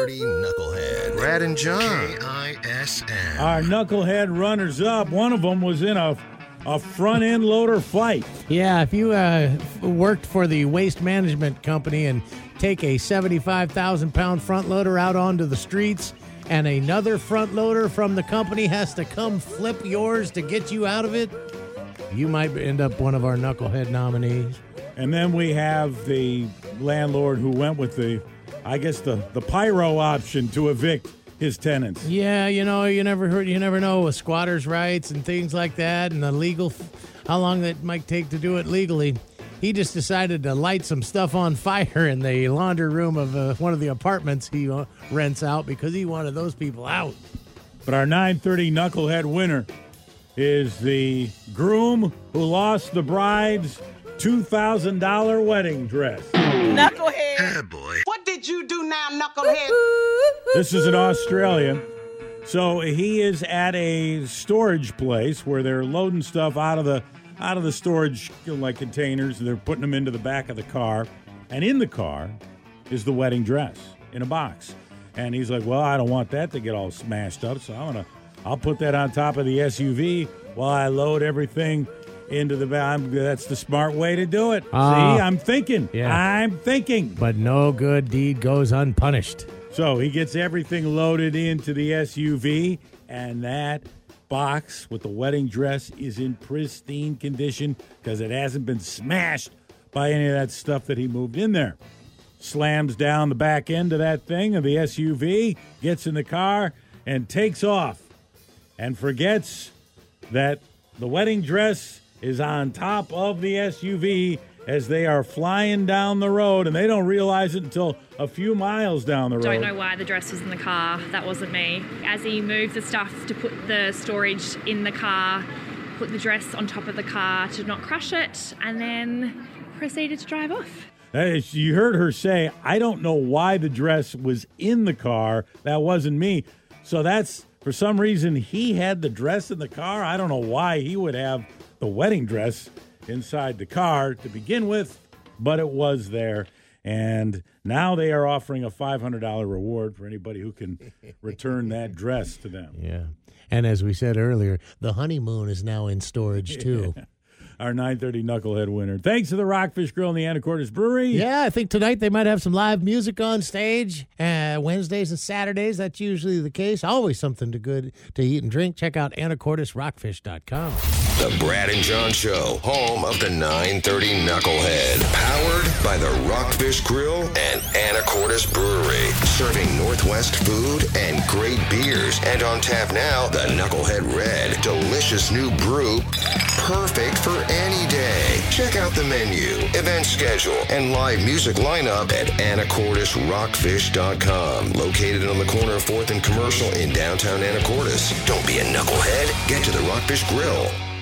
930 Knucklehead. Brad and John. KISN. Our Knucklehead runners-up, one of them was in a front-end loader flight. Yeah, if you worked for the waste management company and take a 75,000-pound front loader out onto the streets and another front loader from the company has to come flip yours to get you out of it, you might end up one of our Knucklehead nominees. And then we have the landlord who went with the pyro option to evict his tenants. Yeah, you never know with squatters' rights and things like that and the legal, how long that might take to do it legally. He just decided to light some stuff on fire in the laundry room of one of the apartments he rents out because he wanted those people out. But our 930 Knucklehead winner is the groom who lost the bride's $2,000 wedding dress. Knucklehead. Oh, boy. What did you do now, Knucklehead? This is in Australia. So he is at a storage place where they're loading stuff out of the storage like containers, and they're putting them into the back of the car. And in the car is the wedding dress in a box. And he's like, well, I don't want that to get all smashed up, so I'll put that on top of the SUV while I load everything into the back. That's the smart way to do it. See, I'm thinking. Yeah. I'm thinking. But no good deed goes unpunished. So he gets everything loaded into the SUV, and that box with the wedding dress is in pristine condition because it hasn't been smashed by any of that stuff that he moved in there. Slams down the back end of that thing, of the SUV, gets in the car, and takes off. And forgets that the wedding dress is on top of the SUV as they are flying down the road, and they don't realize it until a few miles down the road. Don't know why the dress was in the car. That wasn't me. As he moved the stuff to put the storage in the car, put the dress on top of the car to not crush it, and then proceeded to drive off. You heard her say, I don't know why the dress was in the car. That wasn't me. So that's, for some reason, he had the dress in the car. I don't know why he would have the wedding dress inside the car to begin with, but it was there. And now they are offering a $500 reward for anybody who can return that dress to them. Yeah. And as we said earlier, the honeymoon is now in storage, too. Yeah. Our 930 Knucklehead winner. Thanks to the Rockfish Grill and the Anacortes Brewery. Yeah, I think tonight they might have some live music on stage. Wednesdays and Saturdays, that's usually the case. Always something to eat and drink. Check out AnacortesRockfish.com. The Brad and John Show, home of the 930 Knucklehead. Powered by the Rockfish Grill and Anacortes Brewery. Serving Northwest food and great beers. And on tap now, the Knucklehead Red. Delicious new brew. Perfect for any day. Check out the menu, event schedule, and live music lineup at AnacortesRockfish.com. Located on the corner of 4th and Commercial in downtown Anacortes. Don't be a knucklehead. Get to the Rockfish Grill.